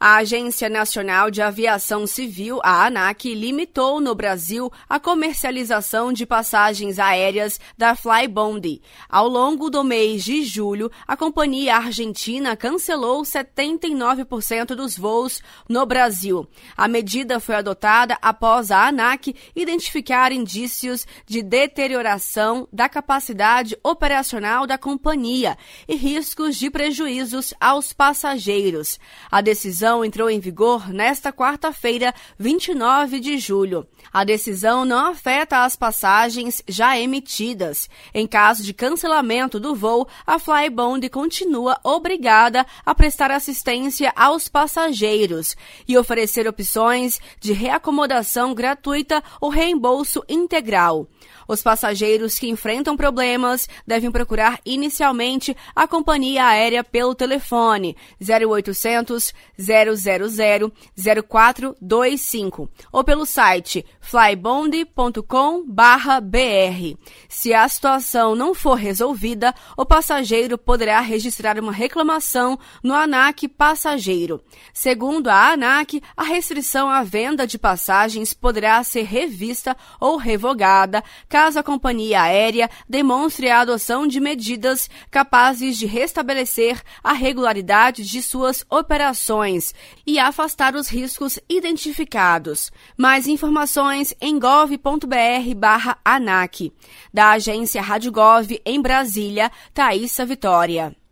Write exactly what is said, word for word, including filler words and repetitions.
A Agência Nacional de Aviação Civil, a ANAC, limitou no Brasil a comercialização de passagens aéreas da Flybondi. Ao longo do mês de julho, a companhia argentina cancelou setenta e nove por cento dos voos no Brasil. A medida foi adotada após a ANAC identificar indícios de deterioração da capacidade operacional da companhia e riscos de prejuízos aos passageiros. A decisão entrou em vigor nesta quarta-feira, vinte e nove de julho. A decisão não afeta as passagens já emitidas. Em caso de cancelamento do voo, a Flybondi continua obrigada a prestar assistência aos passageiros e oferecer opções de reacomodação gratuita ou reembolso integral. Os passageiros que enfrentam problemas devem procurar inicialmente a companhia aérea pelo telefone zero oitocentos, zero zero zero, zero quatro dois cinco ou pelo site flybondi ponto com barra b r. Se a situação não for resolvida, o passageiro poderá registrar uma reclamação no ANAC Passageiro. Segundo a ANAC, a restrição à venda de passagens poderá ser revista ou revogada caso a companhia aérea demonstre a adoção de medidas capazes de restabelecer a regularidade de suas operações e afastar os riscos identificados. Mais informações em gov ponto b r barra ANAC. Da agência Rádio Gov, em Brasília, Thaísa Vitória.